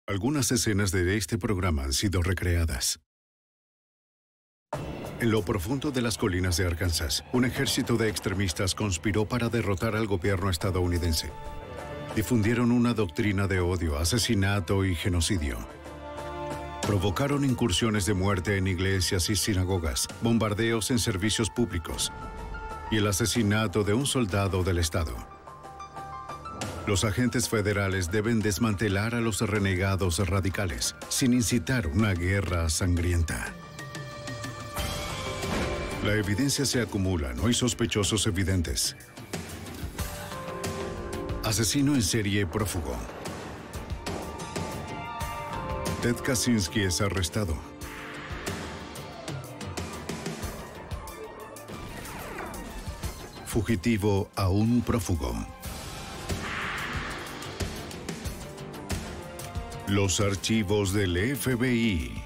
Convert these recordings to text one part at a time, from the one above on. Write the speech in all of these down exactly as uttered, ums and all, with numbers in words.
Algunas escenas de este programa han sido recreadas. En lo profundo de las colinas de Arkansas, un ejército de extremistas conspiró para derrotar al gobierno estadounidense. Difundieron una doctrina de odio, asesinato y genocidio. Provocaron incursiones de muerte en iglesias y sinagogas, bombardeos en servicios públicos y el asesinato de un soldado del Estado. Los agentes federales deben desmantelar a los renegados radicales sin incitar una guerra sangrienta. La evidencia se acumula, no hay sospechosos evidentes. Asesino en serie prófugo. Ted Kaczynski es arrestado. Fugitivo aún prófugo. Los archivos del F B I.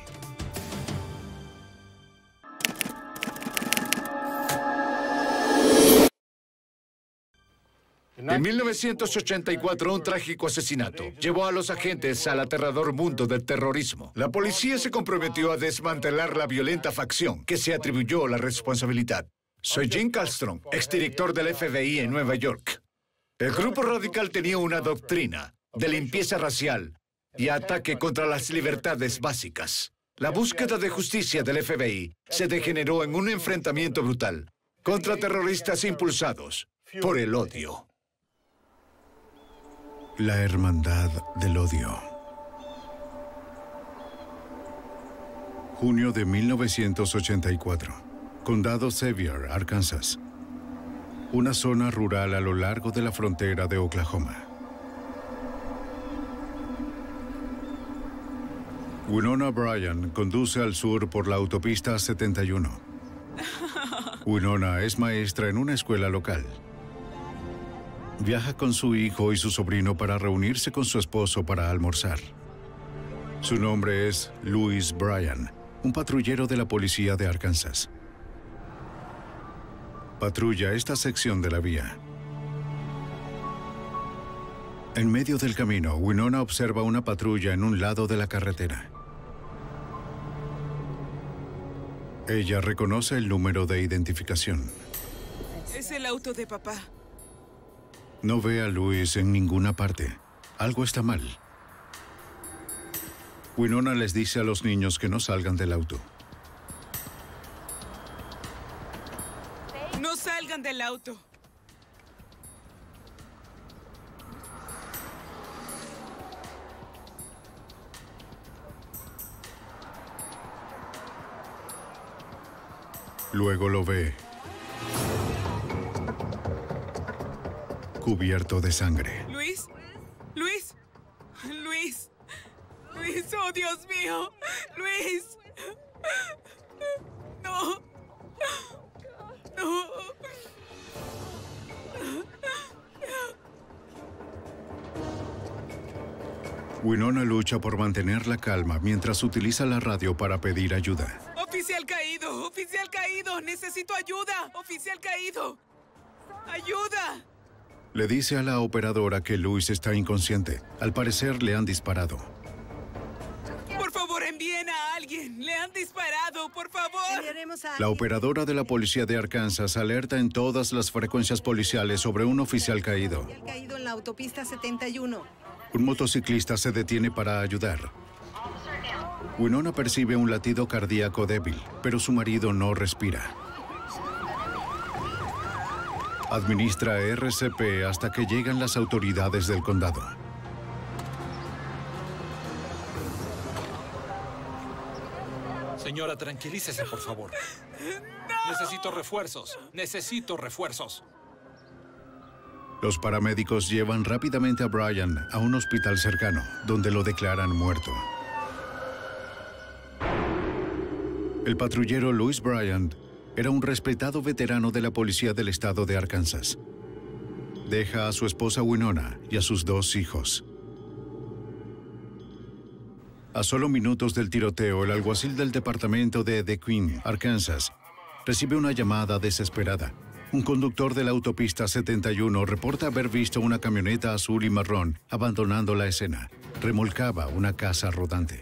En mil novecientos ochenta y cuatro, un trágico asesinato llevó a los agentes al aterrador mundo del terrorismo. La policía se comprometió a desmantelar la violenta facción que se atribuyó la responsabilidad. Soy Jim Kallstrom, exdirector del F B I en Nueva York. El grupo radical tenía una doctrina de limpieza racial y ataque contra las libertades básicas. La búsqueda de justicia del F B I se degeneró en un enfrentamiento brutal contra terroristas impulsados por el odio. La hermandad del odio. Junio de mil novecientos ochenta y cuatro. Condado Sevier, Arkansas. Una zona rural a lo largo de la frontera de Oklahoma. Winona Bryan conduce al sur por la autopista setenta y uno. Winona es maestra en una escuela local. Viaja con su hijo y su sobrino para reunirse con su esposo para almorzar. Su nombre es Louis Bryan, un patrullero de la policía de Arkansas. Patrulla esta sección de la vía. En medio del camino, Winona observa una patrulla en un lado de la carretera. Ella reconoce el número de identificación. Es el auto de papá. No ve a Louis en ninguna parte. Algo está mal. Winona les dice a los niños que no salgan del auto. No salgan del auto. Luego lo ve cubierto de sangre. Luis, Luis, Luis, Luis, oh Dios mío, Luis. No, no. Winona lucha por mantener la calma mientras utiliza la radio para pedir ayuda. Oficial caído, oficial caído, necesito ayuda, oficial caído. ¡Ayuda! Le dice a la operadora que Louis está inconsciente. Al parecer le han disparado. Por favor, envíen a alguien. Le han disparado, por favor. La operadora de la policía de Arkansas alerta en todas las frecuencias policiales sobre un oficial caído. Oficial caído en la autopista setenta y uno. Un motociclista se detiene para ayudar. Winona percibe un latido cardíaco débil, pero su marido no respira. Administra R C P hasta que llegan las autoridades del condado. Señora, tranquilícese, por favor. ¡No! Necesito refuerzos. Necesito refuerzos. Los paramédicos llevan rápidamente a Bryan a un hospital cercano, donde lo declaran muerto. El patrullero Louis Bryan era un respetado veterano de la policía del estado de Arkansas. Deja a su esposa Winona y a sus dos hijos. A solo minutos del tiroteo, el alguacil del departamento de DeQueen, Arkansas, recibe una llamada desesperada. Un conductor de la autopista setenta y uno reporta haber visto una camioneta azul y marrón abandonando la escena. Remolcaba una casa rodante.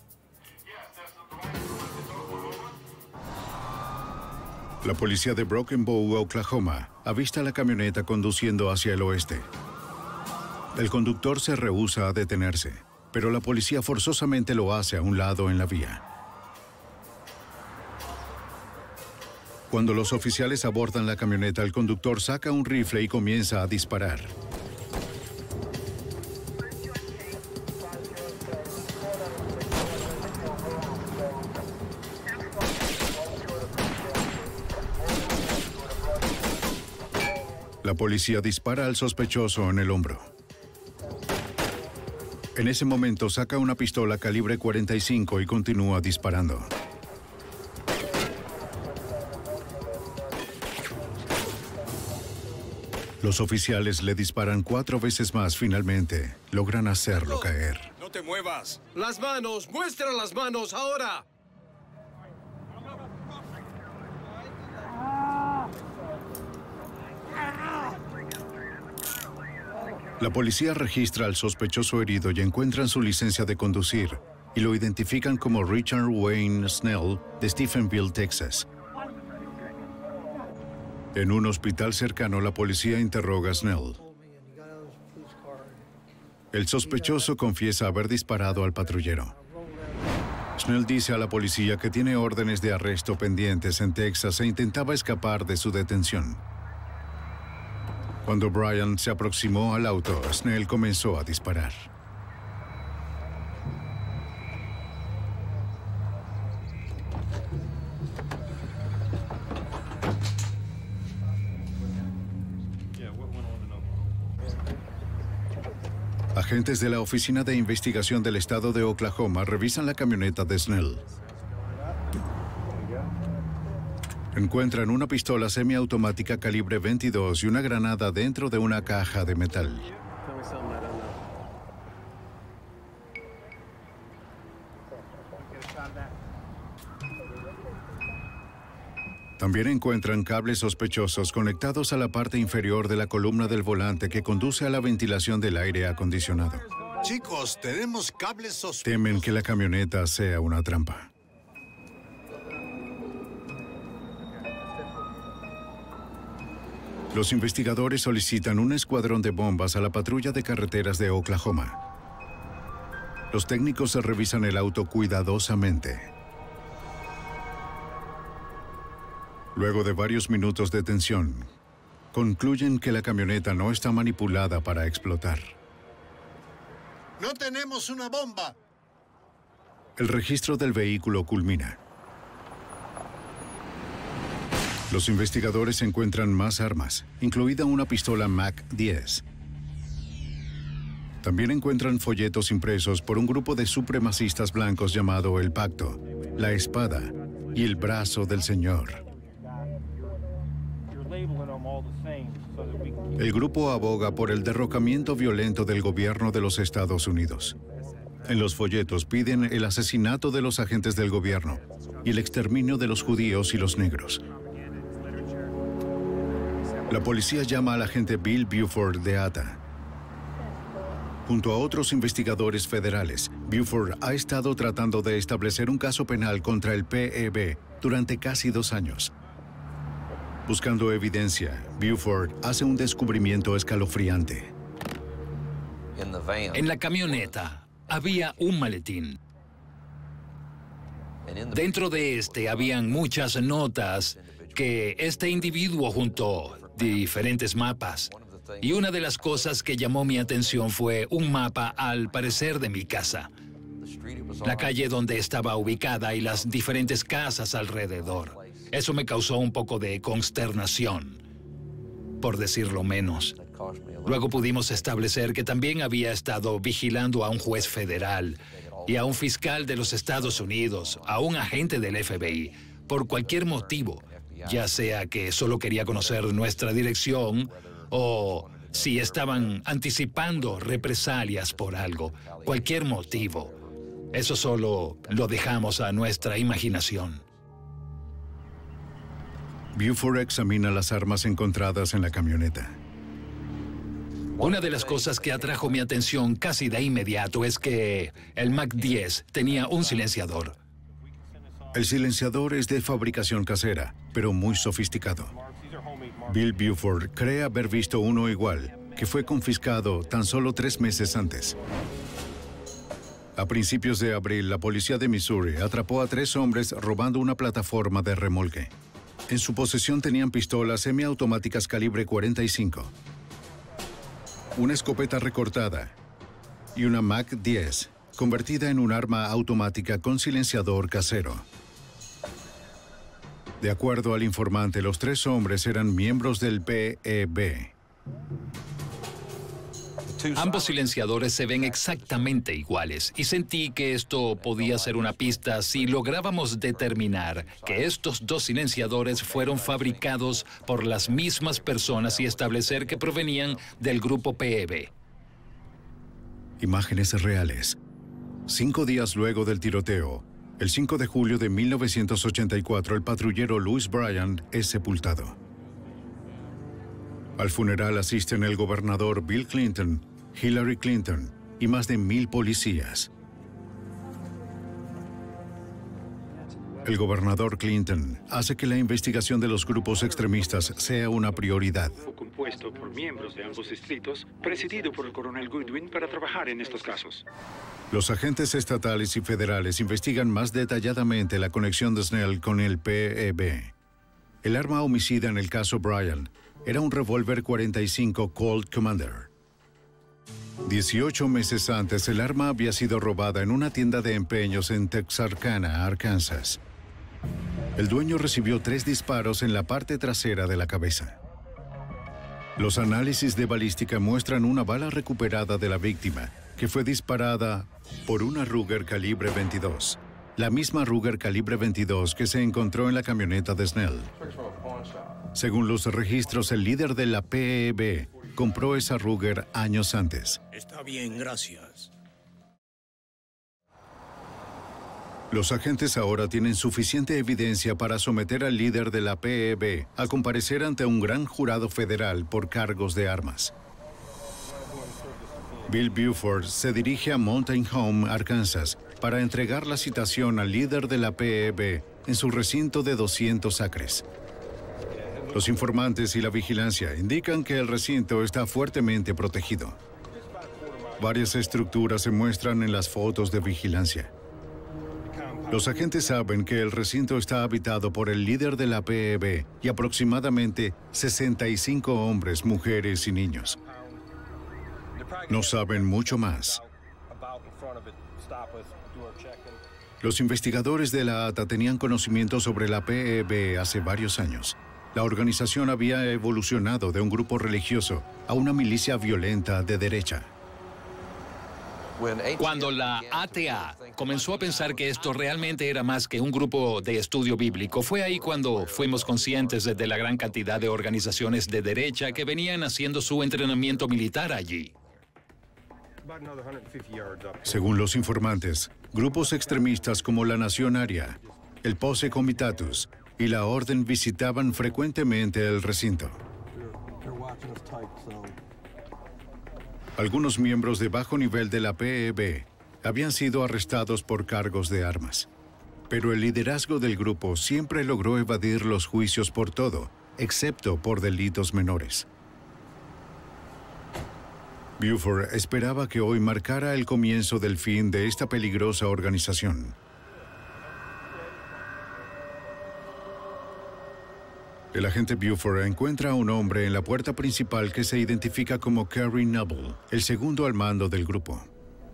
La policía de Broken Bow, Oklahoma, avista la camioneta conduciendo hacia el oeste. El conductor se rehúsa a detenerse, pero la policía forzosamente lo hace a un lado en la vía. Cuando los oficiales abordan la camioneta, el conductor saca un rifle y comienza a disparar. La policía dispara al sospechoso en el hombro. En ese momento saca una pistola calibre cuarenta y cinco y continúa disparando. Los oficiales le disparan cuatro veces más. Finalmente, logran hacerlo caer. ¡No te muevas! ¡Las manos! ¡Muestra las manos ahora! La policía registra al sospechoso herido y encuentran su licencia de conducir y lo identifican como Richard Wayne Snell de Stephenville, Texas. En un hospital cercano, la policía interroga a Snell. El sospechoso confiesa haber disparado al patrullero. Snell dice a la policía que tiene órdenes de arresto pendientes en Texas e intentaba escapar de su detención. Cuando Brian se aproximó al auto, Snell comenzó a disparar. Agentes de la Oficina de Investigación del Estado de Oklahoma revisan la camioneta de Snell. Encuentran una pistola semiautomática calibre veintidós y una granada dentro de una caja de metal. También encuentran cables sospechosos conectados a la parte inferior de la columna del volante que conduce a la ventilación del aire acondicionado. Chicos, tenemos cables sospechosos. Temen que la camioneta sea una trampa. Los investigadores solicitan un escuadrón de bombas a la patrulla de carreteras de Oklahoma. Los técnicos revisan el auto cuidadosamente. Luego de varios minutos de tensión, concluyen que la camioneta no está manipulada para explotar. ¡No tenemos una bomba! El registro del vehículo culmina. Los investigadores encuentran más armas, incluida una pistola Mac diez. También encuentran folletos impresos por un grupo de supremacistas blancos llamado El Pacto, La Espada y El Brazo del Señor. El grupo aboga por el derrocamiento violento del gobierno de los Estados Unidos. En los folletos piden el asesinato de los agentes del gobierno y el exterminio de los judíos y los negros. La policía llama al agente Bill Buford de A T A. Junto a otros investigadores federales, Buford ha estado tratando de establecer un caso penal contra el P E B durante casi dos años. Buscando evidencia, Buford hace un descubrimiento escalofriante. En la camioneta había un maletín. Dentro de este habían muchas notas que este individuo juntó, diferentes mapas. Y una de las cosas que llamó mi atención fue un mapa, al parecer, de mi casa. La calle donde estaba ubicada y las diferentes casas alrededor. Eso me causó un poco de consternación, por decirlo menos. Luego pudimos establecer que también había estado vigilando a un juez federal y a un fiscal de los Estados Unidos, a un agente del F B I, por cualquier motivo, ya sea que solo quería conocer nuestra dirección o si estaban anticipando represalias por algo, cualquier motivo. Eso solo lo dejamos a nuestra imaginación. Buford examina las armas encontradas en la camioneta. Una de las cosas que atrajo mi atención casi de inmediato es que el Mac diez tenía un silenciador. El silenciador es de fabricación casera, pero muy sofisticado. Bill Buford cree haber visto uno igual, que fue confiscado tan solo tres meses antes. A principios de abril, la policía de Missouri atrapó a tres hombres robando una plataforma de remolque. En su posesión tenían pistolas semiautomáticas calibre cuarenta y cinco, una escopeta recortada y una Mac diez, convertida en un arma automática con silenciador casero. De acuerdo al informante, los tres hombres eran miembros del P E B. Ambos silenciadores se ven exactamente iguales y sentí que esto podía ser una pista si lográbamos determinar que estos dos silenciadores fueron fabricados por las mismas personas y establecer que provenían del grupo P E B. Imágenes reales. Cinco días luego del tiroteo, el cinco de julio de mil novecientos ochenta y cuatro, el patrullero Louis Bryant es sepultado. Al funeral asisten el gobernador Bill Clinton, Hillary Clinton y más de mil policías. El gobernador Clinton hace que la investigación de los grupos extremistas sea una prioridad. Compuesto por miembros de ambos distritos, presidido por el coronel Goodwin para trabajar en estos casos. Los agentes estatales y federales investigan más detalladamente la conexión de Snell con el P E B. El arma homicida en el caso Bryant era un revólver cuarenta y cinco Colt Commander. dieciocho meses antes, el arma había sido robada en una tienda de empeños en Texarkana, Arkansas. El dueño recibió tres disparos en la parte trasera de la cabeza. Los análisis de balística muestran una bala recuperada de la víctima, que fue disparada por una Ruger calibre veintidós, la misma Ruger calibre veintidós que se encontró en la camioneta de Snell. Según los registros, el líder de la P E B compró esa Ruger años antes. Está bien, gracias. Los agentes ahora tienen suficiente evidencia para someter al líder de la P E B a comparecer ante un gran jurado federal por cargos de armas. Bill Buford se dirige a Mountain Home, Arkansas, para entregar la citación al líder de la P E B en su recinto de doscientos acres. Los informantes y la vigilancia indican que el recinto está fuertemente protegido. Varias estructuras se muestran en las fotos de vigilancia. Los agentes saben que el recinto está habitado por el líder de la P E B y aproximadamente sesenta y cinco hombres, mujeres y niños. No saben mucho más. Los investigadores de la A T A tenían conocimiento sobre la P E B hace varios años. La organización había evolucionado de un grupo religioso a una milicia violenta de derecha. Cuando la A T A comenzó a pensar que esto realmente era más que un grupo de estudio bíblico, fue ahí cuando fuimos conscientes de la gran cantidad de organizaciones de derecha que venían haciendo su entrenamiento militar allí. Según los informantes, grupos extremistas como la Nación Aria, el Posse Comitatus y la Orden visitaban frecuentemente el recinto. Algunos miembros de bajo nivel de la P E B habían sido arrestados por cargos de armas. Pero el liderazgo del grupo siempre logró evadir los juicios por todo, excepto por delitos menores. Buford esperaba que hoy marcara el comienzo del fin de esta peligrosa organización. El agente Buford encuentra a un hombre en la puerta principal que se identifica como Kerry Noble, el segundo al mando del grupo.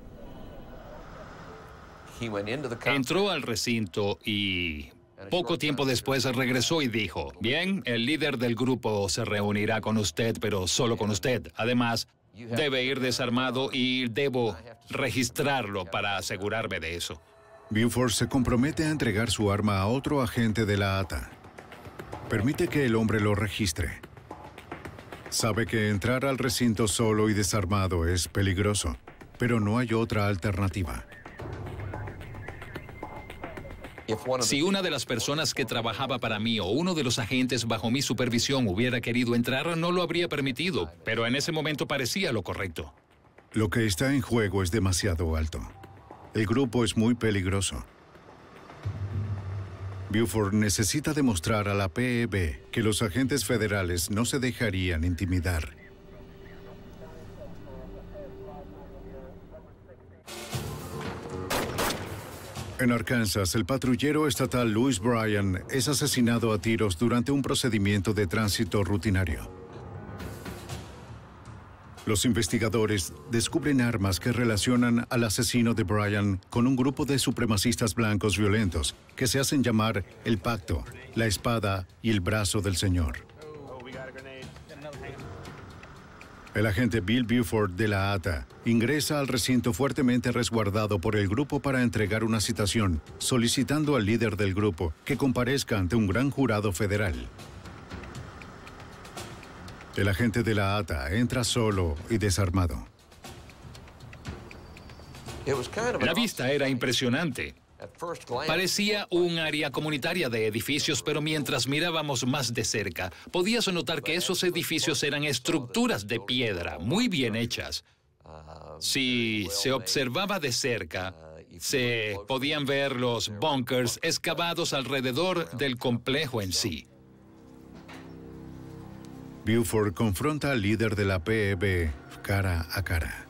Entró al recinto y poco tiempo después regresó y dijo, bien, el líder del grupo se reunirá con usted, pero solo con usted. Además, debe ir desarmado y debo registrarlo para asegurarme de eso. Buford se compromete a entregar su arma a otro agente de la A T A. Permite que el hombre lo registre. Sabe que entrar al recinto solo y desarmado es peligroso, pero no hay otra alternativa. Si una de las personas que trabajaba para mí o uno de los agentes bajo mi supervisión hubiera querido entrar, no lo habría permitido, pero en ese momento parecía lo correcto. Lo que está en juego es demasiado alto. El grupo es muy peligroso. Buford necesita demostrar a la P E B que los agentes federales no se dejarían intimidar. En Arkansas, el patrullero estatal Louis Bryan es asesinado a tiros durante un procedimiento de tránsito rutinario. Los investigadores descubren armas que relacionan al asesino de Bryan con un grupo de supremacistas blancos violentos que se hacen llamar el Pacto, la Espada y el Brazo del Señor. El agente Bill Buford de la A T A ingresa al recinto fuertemente resguardado por el grupo para entregar una citación, solicitando al líder del grupo que comparezca ante un gran jurado federal. El agente de la A T A entra solo y desarmado. La vista era impresionante. Parecía un área comunitaria de edificios, pero mientras mirábamos más de cerca, podías notar que esos edificios eran estructuras de piedra, muy bien hechas. Si se observaba de cerca, se podían ver los bunkers excavados alrededor del complejo en sí. Buford confronta al líder de la P E B cara a cara.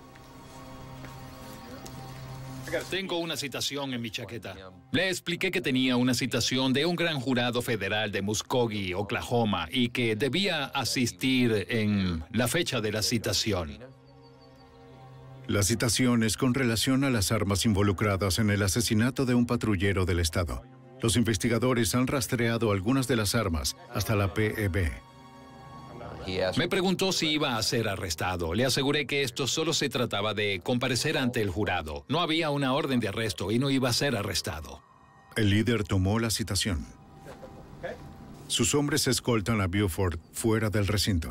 Tengo una citación en mi chaqueta. Le expliqué que tenía una citación de un gran jurado federal de Muskogee, Oklahoma, y que debía asistir en la fecha de la citación. La citación es con relación a las armas involucradas en el asesinato de un patrullero del estado. Los investigadores han rastreado algunas de las armas hasta la P E B. Me preguntó si iba a ser arrestado. Le aseguré que esto solo se trataba de comparecer ante el jurado. No había una orden de arresto y no iba a ser arrestado. El líder tomó la citación. Sus hombres escoltan a Buford fuera del recinto.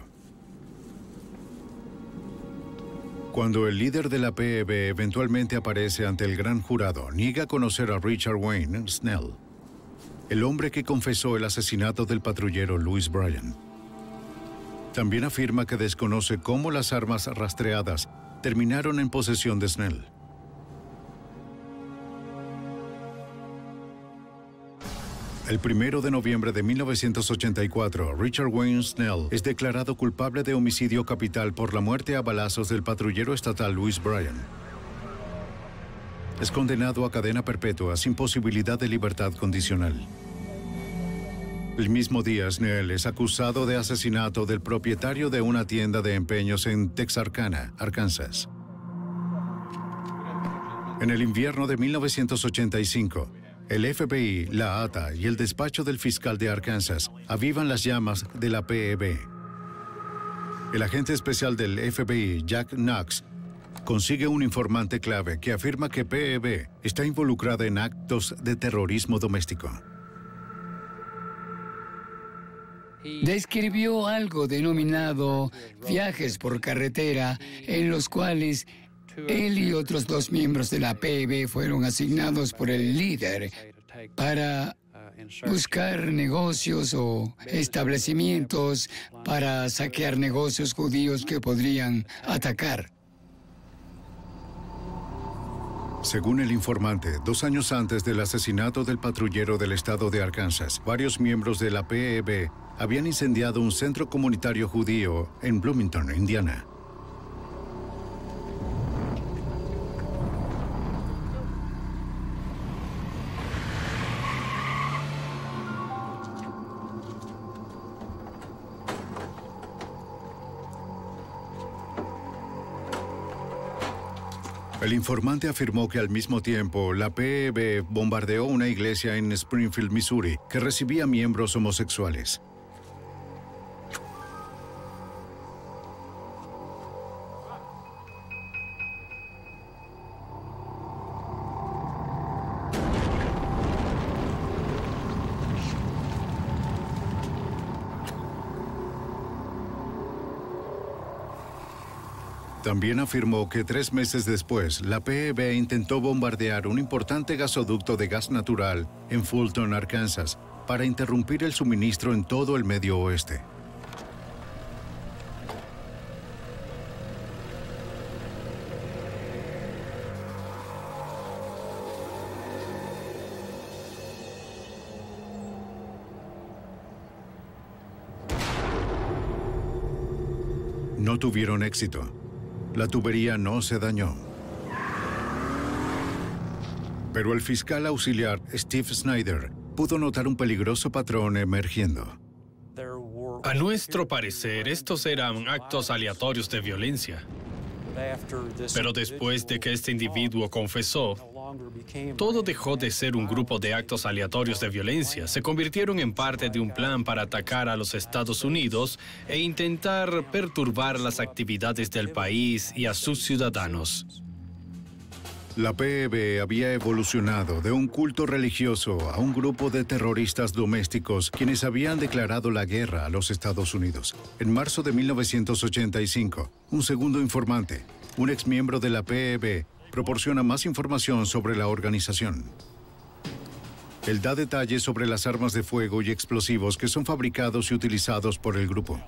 Cuando el líder de la P E B eventualmente aparece ante el gran jurado, niega conocer a Richard Wayne Snell, el hombre que confesó el asesinato del patrullero Louis Bryan. También afirma que desconoce cómo las armas rastreadas terminaron en posesión de Snell. El primero de noviembre de mil novecientos ochenta y cuatro, Richard Wayne Snell es declarado culpable de homicidio capital por la muerte a balazos del patrullero estatal Louis Bryan. Es condenado a cadena perpetua sin posibilidad de libertad condicional. El mismo día, Snell es acusado de asesinato del propietario de una tienda de empeños en Texarkana, Arkansas. En el invierno de mil novecientos ochenta y cinco, el F B I, la A T A y el despacho del fiscal de Arkansas avivan las llamas de la P E B. El agente especial del F B I, Jack Knox, consigue un informante clave que afirma que P E B está involucrada en actos de terrorismo doméstico. Describió algo denominado viajes por carretera, en los cuales él y otros dos miembros de la P E B fueron asignados por el líder para buscar negocios o establecimientos para saquear negocios judíos que podrían atacar. Según el informante, dos años antes del asesinato del patrullero del estado de Arkansas, varios miembros de la P E B habían incendiado un centro comunitario judío en Bloomington, Indiana. El informante afirmó que al mismo tiempo la P E B bombardeó una iglesia en Springfield, Missouri, que recibía miembros homosexuales. También afirmó que tres meses después, la P E B intentó bombardear un importante gasoducto de gas natural en Fulton, Arkansas, para interrumpir el suministro en todo el Medio Oeste. No tuvieron éxito. La tubería no se dañó. Pero el fiscal auxiliar Steve Snyder pudo notar un peligroso patrón emergiendo. A nuestro parecer, estos eran actos aleatorios de violencia. Pero después de que este individuo confesó, todo dejó de ser un grupo de actos aleatorios de violencia. Se convirtieron en parte de un plan para atacar a los Estados Unidos e intentar perturbar las actividades del país y a sus ciudadanos. La P E B había evolucionado de un culto religioso a un grupo de terroristas domésticos quienes habían declarado la guerra a los Estados Unidos. En marzo de mil novecientos ochenta y cinco, un segundo informante, un exmiembro de la P E B, proporciona más información sobre la organización. Él da detalles sobre las armas de fuego y explosivos que son fabricados y utilizados por el grupo.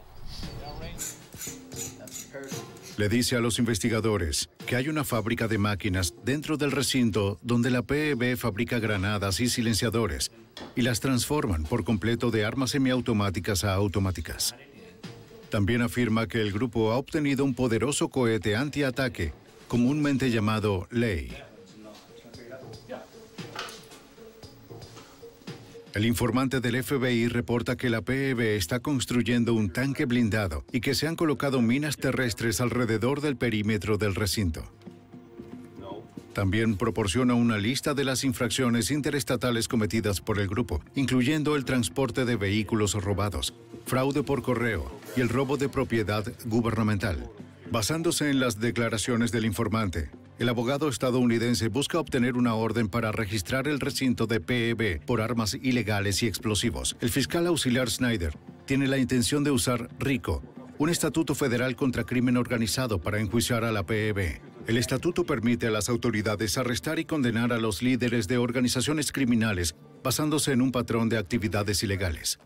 Le dice a los investigadores que hay una fábrica de máquinas dentro del recinto donde la P E B fabrica granadas y silenciadores y las transforman por completo de armas semiautomáticas a automáticas. También afirma que el grupo ha obtenido un poderoso cohete antiataque, comúnmente llamado Ley. El informante del F B I reporta que la P E B está construyendo un tanque blindado y que se han colocado minas terrestres alrededor del perímetro del recinto. También proporciona una lista de las infracciones interestatales cometidas por el grupo, incluyendo el transporte de vehículos robados, fraude por correo y el robo de propiedad gubernamental. Basándose en las declaraciones del informante, el abogado estadounidense busca obtener una orden para registrar el recinto de P E B por armas ilegales y explosivos. El fiscal auxiliar Snyder tiene la intención de usar RICO, un estatuto federal contra crimen organizado, para enjuiciar a la P E B. El estatuto permite a las autoridades arrestar y condenar a los líderes de organizaciones criminales basándose en un patrón de actividades ilegales.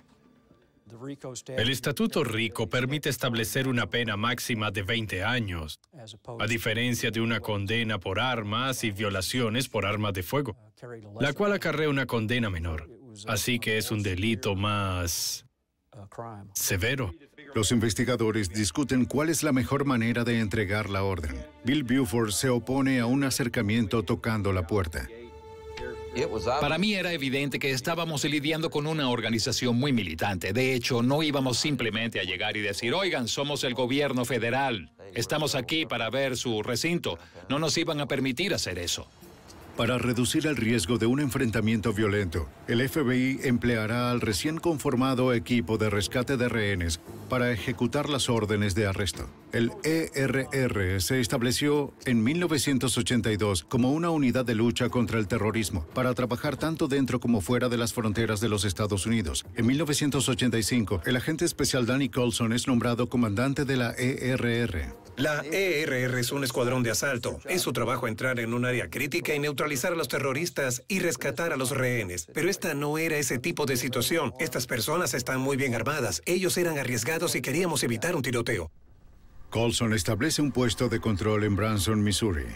El Estatuto RICO permite establecer una pena máxima de veinte años, a diferencia de una condena por armas y violaciones por armas de fuego, la cual acarrea una condena menor. Así que es un delito más severo. Los investigadores discuten cuál es la mejor manera de entregar la orden. Bill Buford se opone a un acercamiento tocando la puerta. Para mí era evidente que estábamos lidiando con una organización muy militante. De hecho, no íbamos simplemente a llegar y decir, oigan, somos el gobierno federal, estamos aquí para ver su recinto. No nos iban a permitir hacer eso. Para reducir el riesgo de un enfrentamiento violento, el F B I empleará al recién conformado equipo de rescate de rehenes para ejecutar las órdenes de arresto. El E R R se estableció en mil novecientos ochenta y dos como una unidad de lucha contra el terrorismo para trabajar tanto dentro como fuera de las fronteras de los Estados Unidos. En mil novecientos ochenta y cinco, el agente especial Danny Colson es nombrado comandante de la E R R. La E R R es un escuadrón de asalto. Es su trabajo entrar en un área crítica y neutralizar a los terroristas y rescatar a los rehenes. Pero esta no era ese tipo de situación. Estas personas están muy bien armadas. Ellos eran arriesgados y queríamos evitar un tiroteo. Colson establece un puesto de control en Branson, Missouri.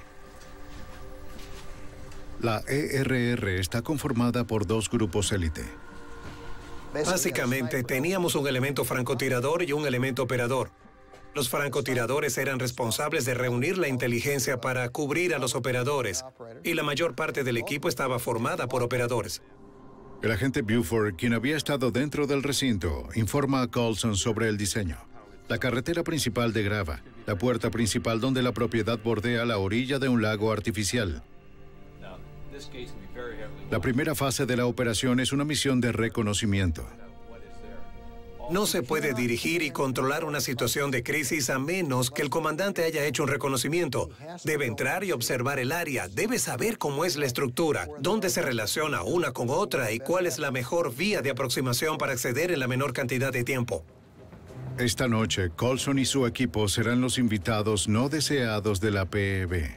La E R R está conformada por dos grupos élite. Básicamente, teníamos un elemento francotirador y un elemento operador. Los francotiradores eran responsables de reunir la inteligencia para cubrir a los operadores, y la mayor parte del equipo estaba formada por operadores. El agente Buford, quien había estado dentro del recinto, informa a Colson sobre el diseño. La carretera principal de grava, la puerta principal donde la propiedad bordea la orilla de un lago artificial. La primera fase de la operación es una misión de reconocimiento. No se puede dirigir y controlar una situación de crisis a menos que el comandante haya hecho un reconocimiento. Debe entrar y observar el área, debe saber cómo es la estructura, dónde se relaciona una con otra y cuál es la mejor vía de aproximación para acceder en la menor cantidad de tiempo. Esta noche, Coulson y su equipo serán los invitados no deseados de la P E B.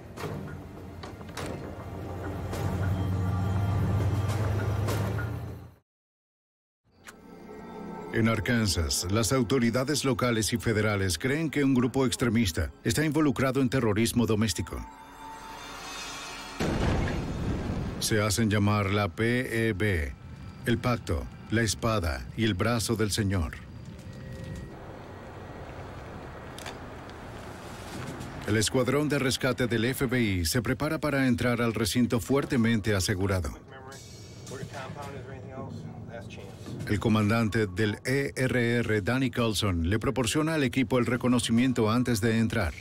En Arkansas, las autoridades locales y federales creen que un grupo extremista está involucrado en terrorismo doméstico. Se hacen llamar la P E B, el Pacto, la Espada y el Brazo del Señor. El escuadrón de rescate del F B I se prepara para entrar al recinto fuertemente asegurado. El comandante del E R R, Danny Coulson, le proporciona al equipo el reconocimiento antes de entrar.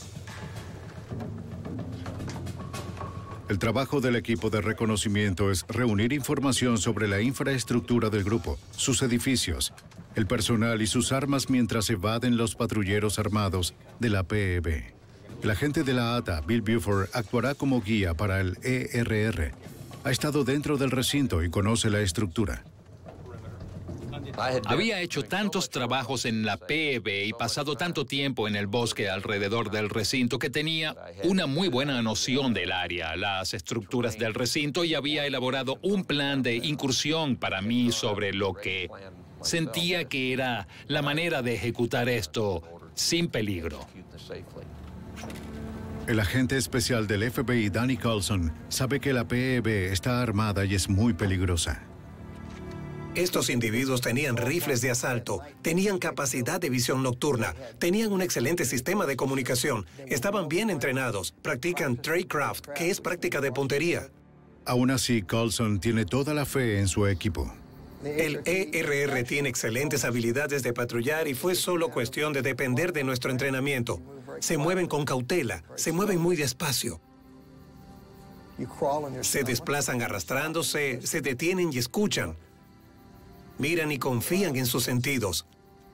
El trabajo del equipo de reconocimiento es reunir información sobre la infraestructura del grupo, sus edificios, el personal y sus armas mientras evaden los patrulleros armados de la P E B. El agente de la A T A, Bill Buford, actuará como guía para el E R R. Ha estado dentro del recinto y conoce la estructura. Había hecho tantos trabajos en la P E B y pasado tanto tiempo en el bosque alrededor del recinto que tenía una muy buena noción del área, las estructuras del recinto, y había elaborado un plan de incursión para mí sobre lo que sentía que era la manera de ejecutar esto sin peligro. El agente especial del F B I, Danny Coulson, sabe que la P E B está armada y es muy peligrosa. Estos individuos tenían rifles de asalto, tenían capacidad de visión nocturna, tenían un excelente sistema de comunicación, estaban bien entrenados, practican tradecraft, que es práctica de puntería. Aún así, Coulson tiene toda la fe en su equipo. El E R R tiene excelentes habilidades de patrullar y fue solo cuestión de depender de nuestro entrenamiento. Se mueven con cautela, se mueven muy despacio. Se desplazan arrastrándose, se detienen y escuchan. Miran y confían en sus sentidos.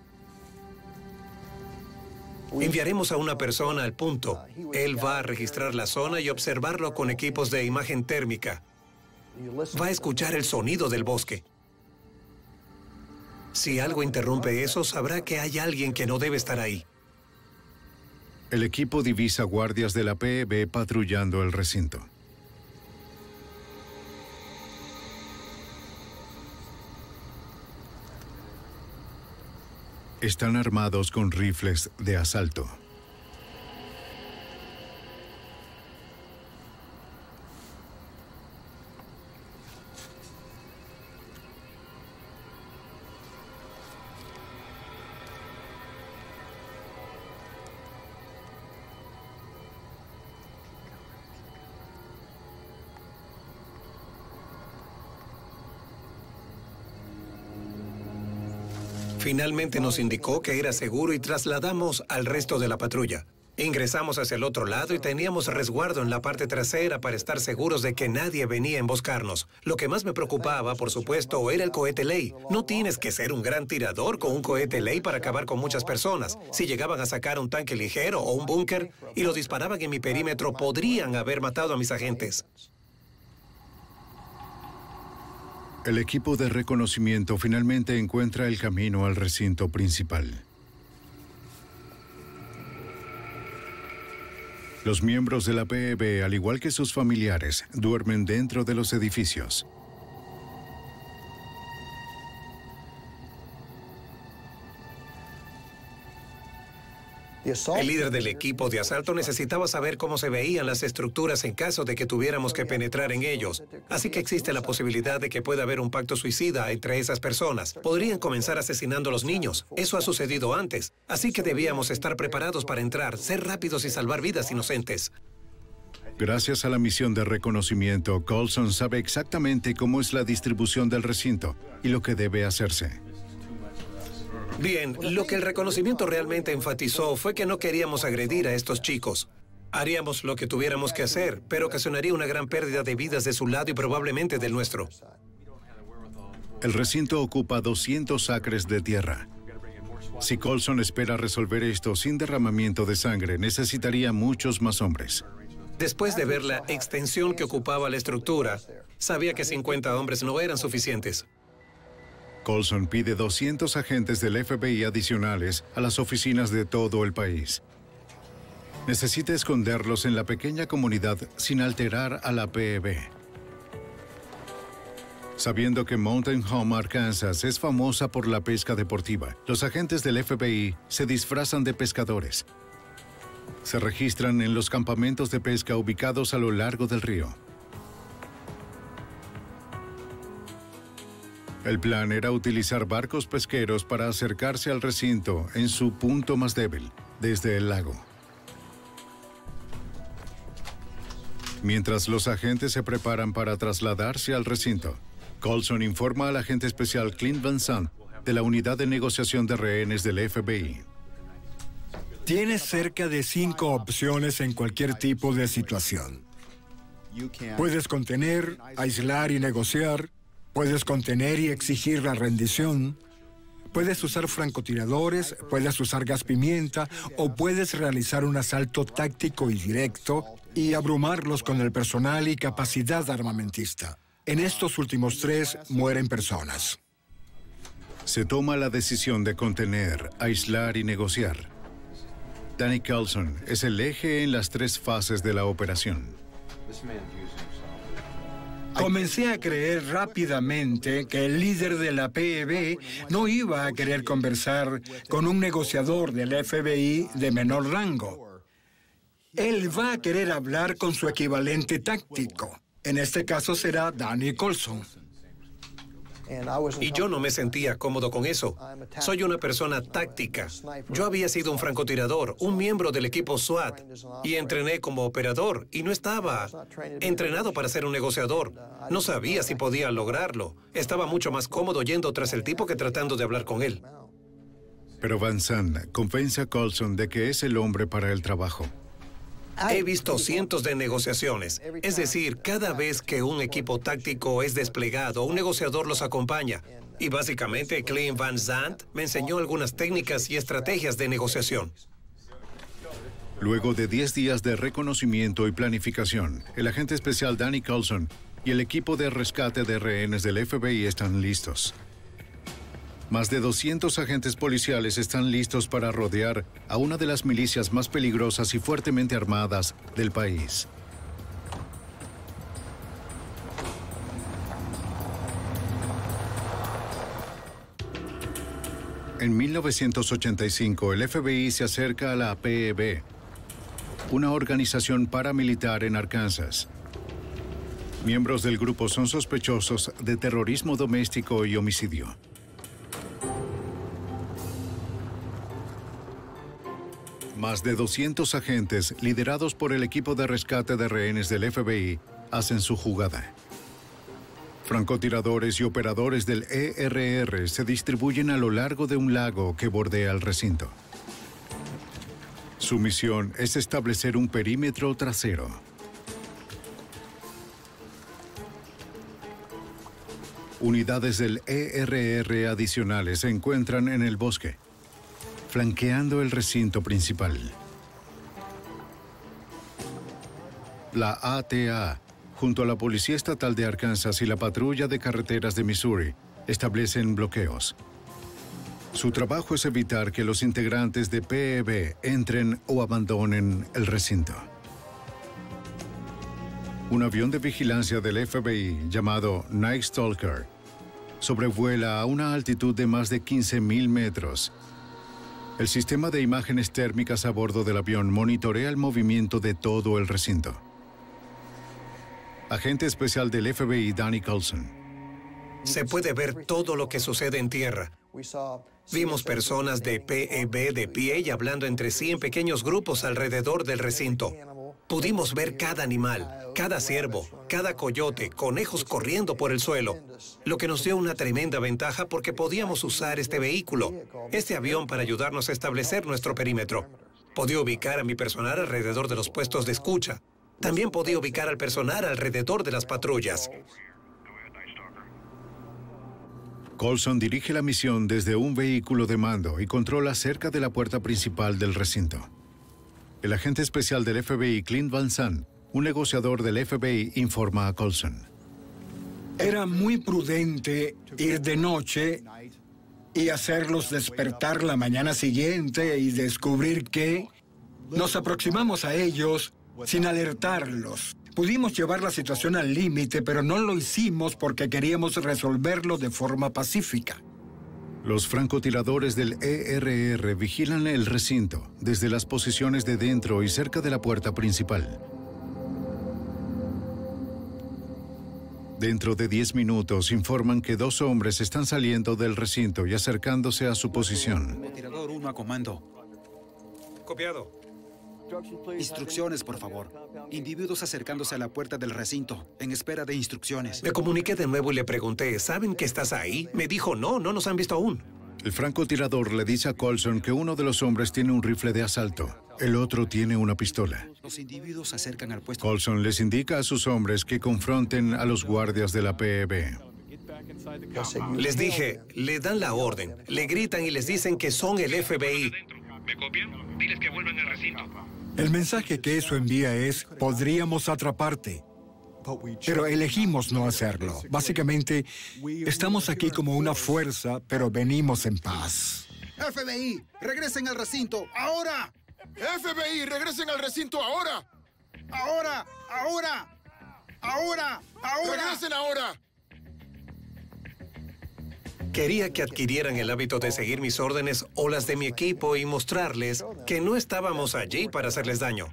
Enviaremos a una persona al punto. Él va a registrar la zona y observarlo con equipos de imagen térmica. Va a escuchar el sonido del bosque. Si algo interrumpe eso, sabrá que hay alguien que no debe estar ahí. El equipo divisa guardias de la P E B patrullando el recinto. Están armados con rifles de asalto. Finalmente nos indicó que era seguro y trasladamos al resto de la patrulla. Ingresamos hacia el otro lado y teníamos resguardo en la parte trasera para estar seguros de que nadie venía a emboscarnos. Lo que más me preocupaba, por supuesto, era el cohete ley. No tienes que ser un gran tirador con un cohete ley para acabar con muchas personas. Si llegaban a sacar un tanque ligero o un búnker y lo disparaban en mi perímetro, podrían haber matado a mis agentes. El equipo de reconocimiento finalmente encuentra el camino al recinto principal. Los miembros de la P E B, al igual que sus familiares, duermen dentro de los edificios. El líder del equipo de asalto necesitaba saber cómo se veían las estructuras en caso de que tuviéramos que penetrar en ellos. Así que existe la posibilidad de que pueda haber un pacto suicida entre esas personas. Podrían comenzar asesinando a los niños. Eso ha sucedido antes. Así que debíamos estar preparados para entrar, ser rápidos y salvar vidas inocentes. Gracias a la misión de reconocimiento, Coulson sabe exactamente cómo es la distribución del recinto y lo que debe hacerse. Bien, lo que el reconocimiento realmente enfatizó fue que no queríamos agredir a estos chicos. Haríamos lo que tuviéramos que hacer, pero ocasionaría una gran pérdida de vidas de su lado y probablemente del nuestro. El recinto ocupa doscientos acres de tierra. Si Coulson espera resolver esto sin derramamiento de sangre, necesitaría muchos más hombres. Después de ver la extensión que ocupaba la estructura, sabía que cincuenta hombres no eran suficientes. Colson pide doscientos agentes del F B I adicionales a las oficinas de todo el país. Necesita esconderlos en la pequeña comunidad sin alterar a la P E B. Sabiendo que Mountain Home, Arkansas, es famosa por la pesca deportiva, los agentes del F B I se disfrazan de pescadores. Se registran en los campamentos de pesca ubicados a lo largo del río. El plan era utilizar barcos pesqueros para acercarse al recinto en su punto más débil, desde el lago. Mientras los agentes se preparan para trasladarse al recinto, Colson informa al agente especial Clint Van Sant de la unidad de negociación de rehenes del F B I. Tienes cerca de cinco opciones en cualquier tipo de situación. Puedes contener, aislar y negociar. Puedes contener y exigir la rendición. Puedes usar francotiradores, puedes usar gas pimienta o puedes realizar un asalto táctico y directo y abrumarlos con el personal y capacidad armamentista. En estos últimos tres mueren personas. Se toma la decisión de contener, aislar y negociar. Danny Colson es el eje en las tres fases de la operación. Comencé a creer rápidamente que el líder de la P E B no iba a querer conversar con un negociador del F B I de menor rango. Él va a querer hablar con su equivalente táctico. En este caso será Danny Colson. Y yo no me sentía cómodo con eso. Soy una persona táctica. Yo había sido un francotirador, un miembro del equipo SWAT, y entrené como operador, y no estaba entrenado para ser un negociador. No sabía si podía lograrlo. Estaba mucho más cómodo yendo tras el tipo que tratando de hablar con él. Pero Van Sant convence a Colson de que es el hombre para el trabajo. He visto cientos de negociaciones. Es decir, cada vez que un equipo táctico es desplegado, un negociador los acompaña. Y básicamente, Clint Van Sant me enseñó algunas técnicas y estrategias de negociación. Luego de diez días de reconocimiento y planificación, el agente especial Danny Colson y el equipo de rescate de rehenes del F B I están listos. Más de doscientos agentes policiales están listos para rodear a una de las milicias más peligrosas y fuertemente armadas del país. En mil novecientos ochenta y cinco, el F B I se acerca a la P E B, una organización paramilitar en Arkansas. Miembros del grupo son sospechosos de terrorismo doméstico y homicidio. Más de doscientos agentes, liderados por el equipo de rescate de rehenes del F B I, hacen su jugada. Francotiradores y operadores del E R R se distribuyen a lo largo de un lago que bordea el recinto. Su misión es establecer un perímetro trasero. Unidades del E R R adicionales se encuentran en el bosque, flanqueando el recinto principal. La A T A, junto a la Policía Estatal de Arkansas y la Patrulla de Carreteras de Missouri, establecen bloqueos. Su trabajo es evitar que los integrantes de P E B entren o abandonen el recinto. Un avión de vigilancia del F B I llamado Night Stalker sobrevuela a una altitud de más de quince mil metros. El sistema de imágenes térmicas a bordo del avión monitorea el movimiento de todo el recinto. Agente especial del F B I Danny Colson. Se puede ver todo lo que sucede en tierra. Vimos personas de P E B de pie y hablando entre sí en pequeños grupos alrededor del recinto. Pudimos ver cada animal, cada ciervo, cada coyote, conejos corriendo por el suelo, lo que nos dio una tremenda ventaja porque podíamos usar este vehículo, este avión para ayudarnos a establecer nuestro perímetro. Podía ubicar a mi personal alrededor de los puestos de escucha. También podía ubicar al personal alrededor de las patrullas. Colson dirige la misión desde un vehículo de mando y controla cerca de la puerta principal del recinto. El agente especial del F B I, Clint Van Sant, un negociador del F B I, informa a Colson. Era muy prudente ir de noche y hacerlos despertar la mañana siguiente y descubrir que nos aproximamos a ellos sin alertarlos. Pudimos llevar la situación al límite, pero no lo hicimos porque queríamos resolverlo de forma pacífica. Los francotiradores del E R R vigilan el recinto desde las posiciones de dentro y cerca de la puerta principal. Dentro de diez minutos informan que dos hombres están saliendo del recinto y acercándose a su posición. Tirador uno a comando. Copiado. Instrucciones, por favor. Individuos acercándose a la puerta del recinto, en espera de instrucciones. Me comuniqué de nuevo y le pregunté, ¿saben que estás ahí? Me dijo, no, no nos han visto aún. El francotirador le dice a Coulson que uno de los hombres tiene un rifle de asalto. El otro tiene una pistola. Los individuos se acercan al puesto. Coulson les indica a sus hombres que confronten a los guardias de la P E B. Les dije, le dan la orden, le gritan y les dicen que son el F B I. ¿Me copian? Diles que vuelvan al recinto. El mensaje que eso envía es, podríamos atraparte. Pero elegimos no hacerlo. Básicamente, estamos aquí como una fuerza, pero venimos en paz. F B I, regresen al recinto, ahora. F B I, regresen al recinto ahora. Ahora, ahora, ahora, ahora. Regresen ahora. Quería que adquirieran el hábito de seguir mis órdenes o las de mi equipo y mostrarles que no estábamos allí para hacerles daño.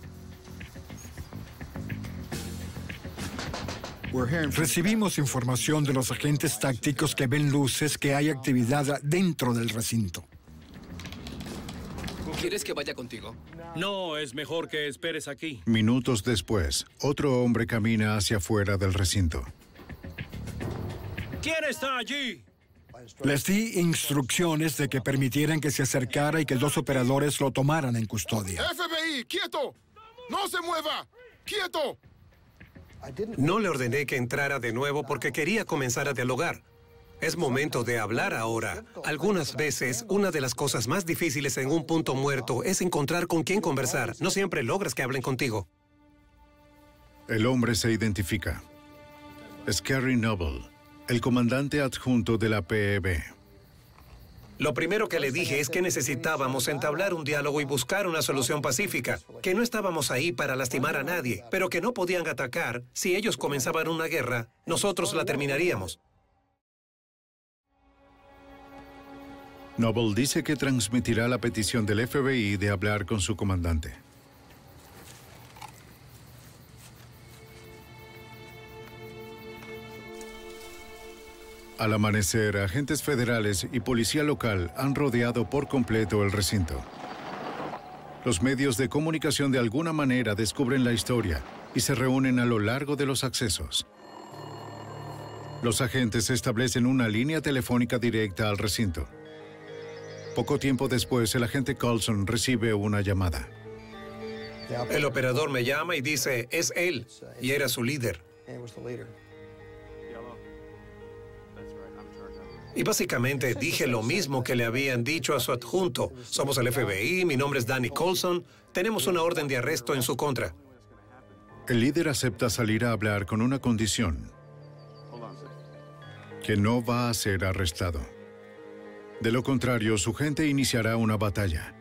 Recibimos información de los agentes tácticos que ven luces que hay actividad dentro del recinto. ¿Quieres que vaya contigo? No, es mejor que esperes aquí. Minutos después, otro hombre camina hacia afuera del recinto. ¿Quién está allí? Les di instrucciones de que permitieran que se acercara y que dos operadores lo tomaran en custodia. F B I, quieto. No se mueva. Quieto. No le ordené que entrara de nuevo porque quería comenzar a dialogar. Es momento de hablar ahora. Algunas veces, una de las cosas más difíciles en un punto muerto es encontrar con quién conversar. No siempre logras que hablen contigo. El hombre se identifica. Es Kerry Noble, el comandante adjunto de la P E B. Lo primero que le dije es que necesitábamos entablar un diálogo y buscar una solución pacífica, que no estábamos ahí para lastimar a nadie, pero que no podían atacar. Si ellos comenzaban una guerra, nosotros la terminaríamos. Noble dice que transmitirá la petición del F B I de hablar con su comandante. Al amanecer, agentes federales y policía local han rodeado por completo el recinto. Los medios de comunicación de alguna manera descubren la historia y se reúnen a lo largo de los accesos. Los agentes establecen una línea telefónica directa al recinto. Poco tiempo después, el agente Coulson recibe una llamada. El operador me llama y dice, es él, y era su líder. Y básicamente dije lo mismo que le habían dicho a su adjunto. Somos el F B I, mi nombre es Danny Coulson, tenemos una orden de arresto en su contra. El líder acepta salir a hablar con una condición: que no va a ser arrestado. De lo contrario, su gente iniciará una batalla.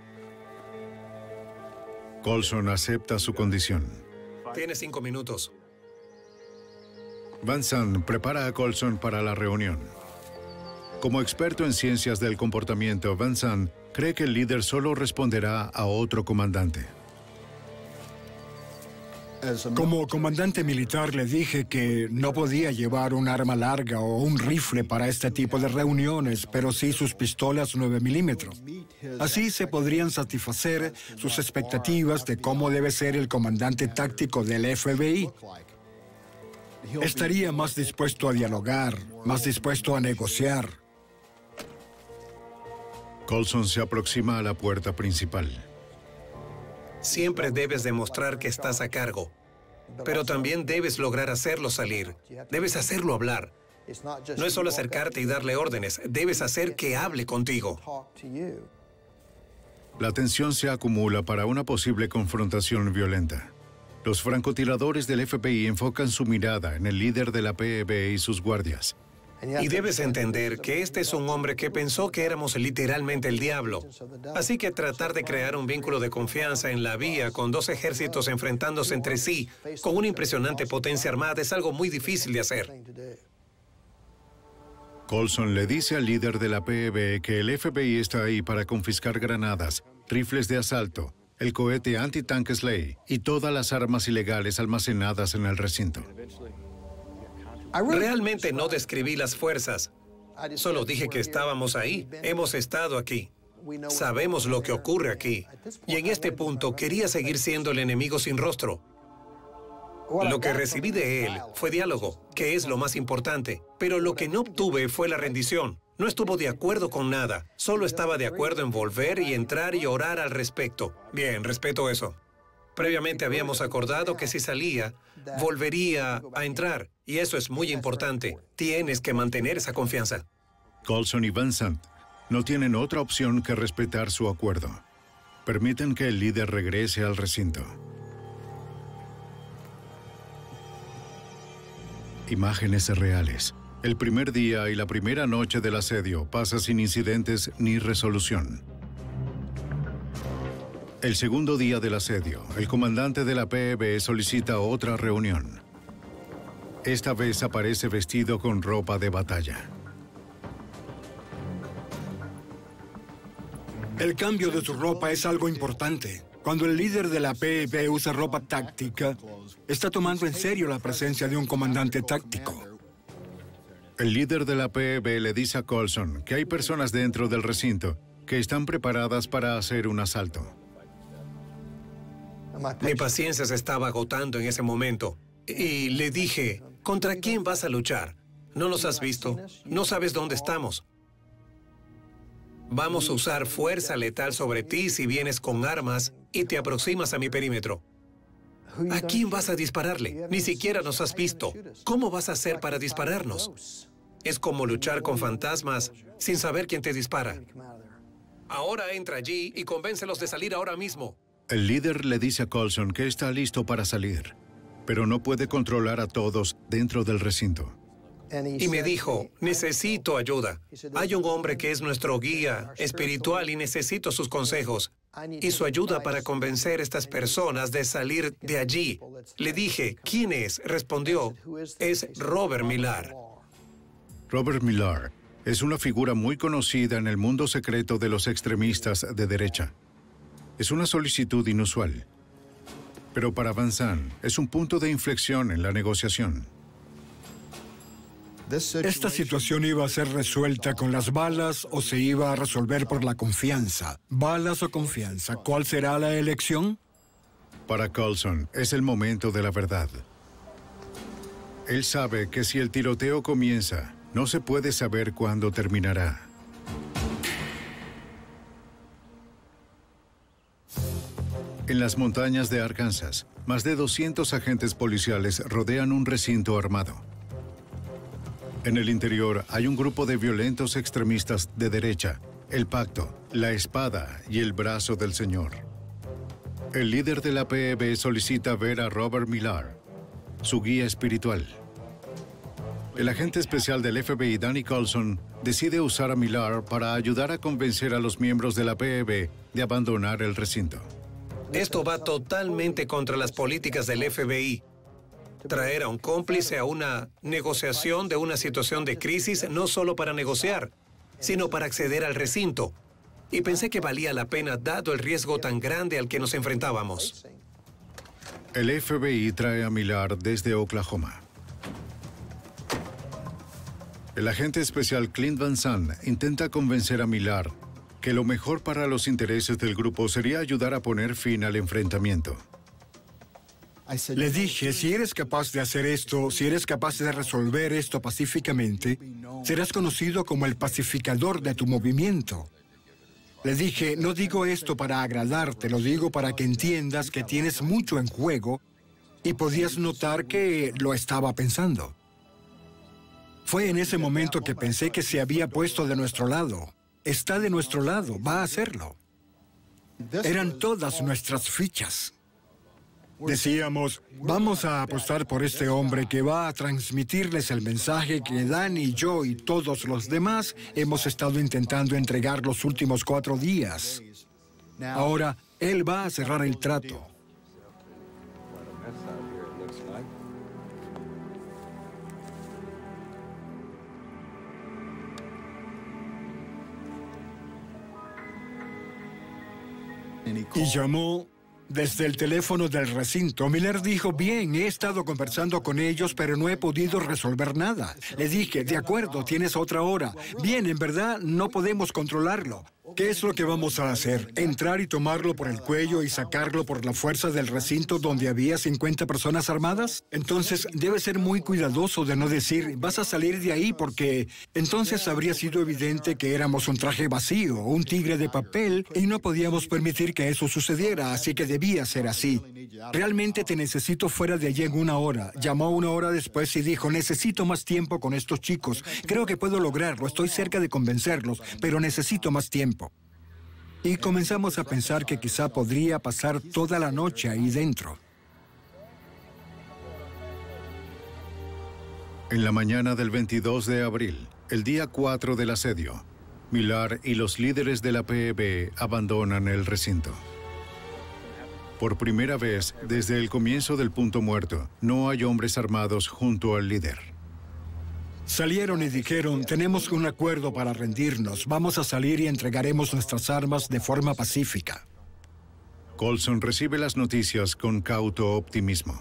Coulson acepta su condición. Tiene cinco minutos. Van Zandt prepara a Coulson para la reunión. Como experto en ciencias del comportamiento, Van Zandt cree que el líder solo responderá a otro comandante. Como comandante militar le dije que no podía llevar un arma larga o un rifle para este tipo de reuniones, pero sí sus pistolas nueve milímetros. Así se podrían satisfacer sus expectativas de cómo debe ser el comandante táctico del F B I. Estaría más dispuesto a dialogar, más dispuesto a negociar. Coulson se aproxima a la puerta principal. Siempre debes demostrar que estás a cargo, pero también debes lograr hacerlo salir. Debes hacerlo hablar. No es solo acercarte y darle órdenes, debes hacer que hable contigo. La tensión se acumula para una posible confrontación violenta. Los francotiradores del F B I enfocan su mirada en el líder de la P E B y sus guardias. Y debes entender que este es un hombre que pensó que éramos literalmente el diablo. Así que tratar de crear un vínculo de confianza en la vía con dos ejércitos enfrentándose entre sí con una impresionante potencia armada es algo muy difícil de hacer. Coulson le dice al líder de la P E B que el F B I está ahí para confiscar granadas, rifles de asalto, el cohete antitanque Slay y todas las armas ilegales almacenadas en el recinto. Realmente no describí las fuerzas. Solo dije que estábamos ahí. Hemos estado aquí. Sabemos lo que ocurre aquí. Y en este punto quería seguir siendo el enemigo sin rostro. Lo que recibí de él fue diálogo, que es lo más importante. Pero lo que no obtuve fue la rendición. No estuvo de acuerdo con nada. Solo estaba de acuerdo en volver y entrar y orar al respecto. Bien, respeto eso. Previamente habíamos acordado que si salía, volvería a entrar. Y eso es muy importante. Tienes que mantener esa confianza. Coulson y Van Sant no tienen otra opción que respetar su acuerdo. Permiten que el líder regrese al recinto. Imágenes reales. El primer día y la primera noche del asedio pasa sin incidentes ni resolución. El segundo día del asedio, el comandante de la P E B solicita otra reunión. Esta vez aparece vestido con ropa de batalla. El cambio de su ropa es algo importante. Cuando el líder de la P E B usa ropa táctica, está tomando en serio la presencia de un comandante táctico. El líder de la P E B le dice a Coulson que hay personas dentro del recinto que están preparadas para hacer un asalto. Mi paciencia se estaba agotando en ese momento. Y le dije, ¿contra quién vas a luchar? ¿No nos has visto? ¿No sabes dónde estamos? Vamos a usar fuerza letal sobre ti si vienes con armas y te aproximas a mi perímetro. ¿A quién vas a dispararle? Ni siquiera nos has visto. ¿Cómo vas a hacer para dispararnos? Es como luchar con fantasmas sin saber quién te dispara. Ahora entra allí y convéncelos de salir ahora mismo. El líder le dice a Coulson que está listo para salir, pero no puede controlar a todos dentro del recinto. Y me dijo, necesito ayuda. Hay un hombre que es nuestro guía espiritual y necesito sus consejos y su ayuda para convencer a estas personas de salir de allí. Le dije, ¿quién es? Respondió, es Robert Millar. Robert Millar es una figura muy conocida en el mundo secreto de los extremistas de derecha. Es una solicitud inusual, pero para Van Sant es un punto de inflexión en la negociación. Esta situación iba a ser resuelta con las balas o se iba a resolver por la confianza. ¿Balas o confianza? ¿Cuál será la elección? Para Coulson es el momento de la verdad. Él sabe que si el tiroteo comienza, no se puede saber cuándo terminará. En las montañas de Arkansas, más de doscientos agentes policiales rodean un recinto armado. En el interior hay un grupo de violentos extremistas de derecha, el Pacto, la Espada y el Brazo del Señor. El líder de la P E B solicita ver a Robert Millar, su guía espiritual. El agente especial del F B I, Danny Coulson, decide usar a Millar para ayudar a convencer a los miembros de la P E B de abandonar el recinto. Esto va totalmente contra las políticas del F B I. Traer a un cómplice a una negociación de una situación de crisis no solo para negociar, sino para acceder al recinto. Y pensé que valía la pena dado el riesgo tan grande al que nos enfrentábamos. El F B I trae a Millar desde Oklahoma. El agente especial Clint Van Sant intenta convencer a Millar que lo mejor para los intereses del grupo sería ayudar a poner fin al enfrentamiento. Le dije, si eres capaz de hacer esto, si eres capaz de resolver esto pacíficamente, serás conocido como el pacificador de tu movimiento. Le dije, no digo esto para agradarte, lo digo para que entiendas que tienes mucho en juego y podías notar que lo estaba pensando. Fue en ese momento que pensé que se había puesto de nuestro lado. Está de nuestro lado, va a hacerlo. Eran todas nuestras fichas. Decíamos, vamos a apostar por este hombre que va a transmitirles el mensaje que Dan y yo y todos los demás hemos estado intentando entregar los últimos cuatro días. Ahora, él va a cerrar el trato. Y llamó desde el teléfono del recinto. Miller dijo, bien, he estado conversando con ellos, pero no he podido resolver nada. Le dije, de acuerdo, tienes otra hora. Bien, en verdad, no podemos controlarlo. ¿Qué es lo que vamos a hacer? ¿Entrar y tomarlo por el cuello y sacarlo por la fuerza del recinto donde había cincuenta personas armadas? Entonces, debe ser muy cuidadoso de no decir, vas a salir de ahí porque... Entonces habría sido evidente que éramos un traje vacío, un tigre de papel, y no podíamos permitir que eso sucediera, así que debía ser así. Realmente te necesito fuera de allí en una hora. Llamó una hora después y dijo, necesito más tiempo con estos chicos. Creo que puedo lograrlo, estoy cerca de convencerlos, pero necesito más tiempo. Y comenzamos a pensar que quizá podría pasar toda la noche ahí dentro. En la mañana del veintidós de abril, el día cuatro del asedio, Millar y los líderes de la P E B abandonan el recinto. Por primera vez desde el comienzo del punto muerto, no hay hombres armados junto al líder. Salieron y dijeron, tenemos un acuerdo para rendirnos. Vamos a salir y entregaremos nuestras armas de forma pacífica. Coulson recibe las noticias con cauto optimismo.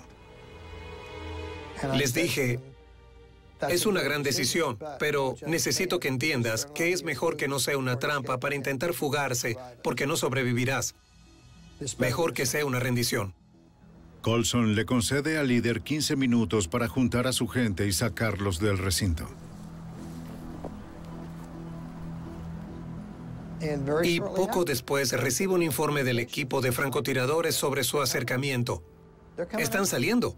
Les dije, es una gran decisión, pero necesito que entiendas que es mejor que no sea una trampa para intentar fugarse, porque no sobrevivirás. Mejor que sea una rendición. Coulson le concede al líder quince minutos para juntar a su gente y sacarlos del recinto. Y poco después recibe un informe del equipo de francotiradores sobre su acercamiento. Están saliendo.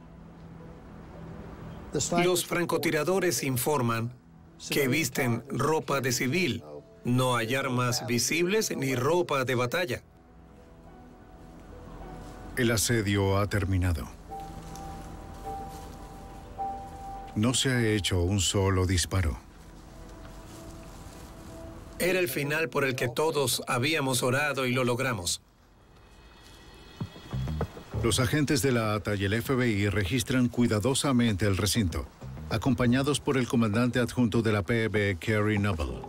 Los francotiradores informan que visten ropa de civil. No hay armas visibles ni ropa de batalla. El asedio ha terminado. No se ha hecho un solo disparo. Era el final por el que todos habíamos orado y lo logramos. Los agentes de la A T A y el F B I registran cuidadosamente el recinto, acompañados por el comandante adjunto de la P E B, Kerry Noble.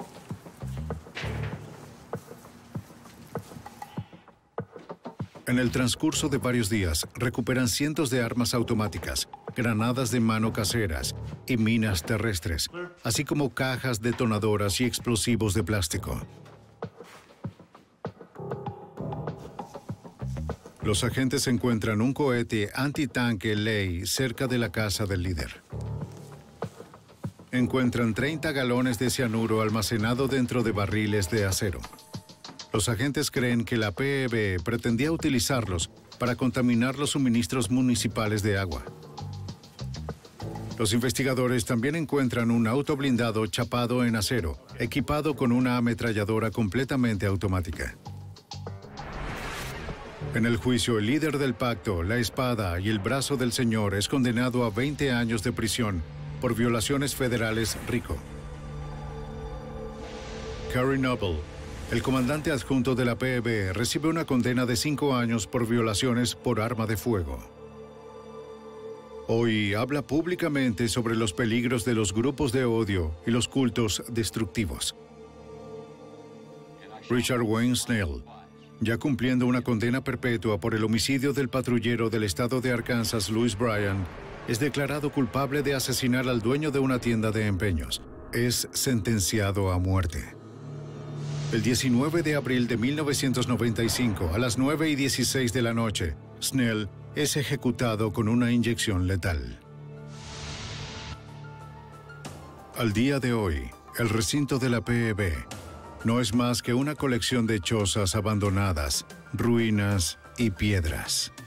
En el transcurso de varios días, recuperan cientos de armas automáticas, granadas de mano caseras y minas terrestres, así como cajas detonadoras y explosivos de plástico. Los agentes encuentran un cohete antitanque Ley cerca de la casa del líder. Encuentran treinta galones de cianuro almacenado dentro de barriles de acero. Los agentes creen que la P E B pretendía utilizarlos para contaminar los suministros municipales de agua. Los investigadores también encuentran un auto blindado chapado en acero, equipado con una ametralladora completamente automática. En el juicio, el líder del pacto, la espada y el brazo del señor es condenado a veinte años de prisión por violaciones federales RICO. Kerry Noble, el comandante adjunto de la P E B, recibe una condena de cinco años por violaciones por arma de fuego. Hoy habla públicamente sobre los peligros de los grupos de odio y los cultos destructivos. Richard Wayne Snell, ya cumpliendo una condena perpetua por el homicidio del patrullero del estado de Arkansas, Louis Bryan, es declarado culpable de asesinar al dueño de una tienda de empeños. Es sentenciado a muerte. El diecinueve de abril de mil novecientos noventa y cinco, a las nueve y dieciséis de la noche, Snell es ejecutado con una inyección letal. Al día de hoy, el recinto de la P E B no es más que una colección de chozas abandonadas, ruinas y piedras.